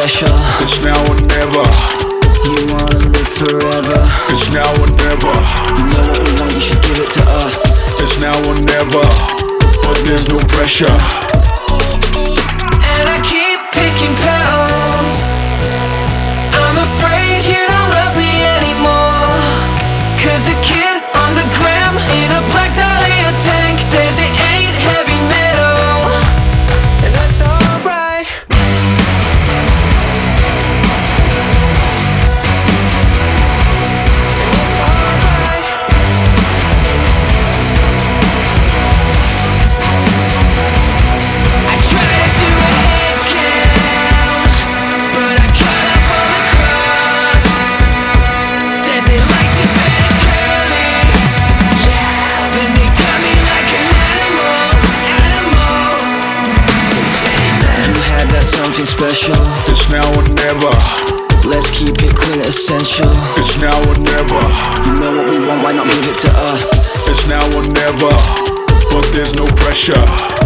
special. It's now or never. You wanna live forever. It's now or never. You know what we want, you should give it to us. It's now or never, but there's no pressure. And I keep picking petals. I'm afraid you don't love me anymore. 'Cause a kid on the gram in a black Dahlia tank says it ain't heavy metal. And that's alright. And it's alright. I try to do a head count, but I cut off all the cross. Said they liked it better curly. Yeah, then they got me like an animal. They say you had that something special. It's now or never. Let's keep it quintessential. It's now or never. You know what we want, why not give it to us? It's now or never, but there's no pressure.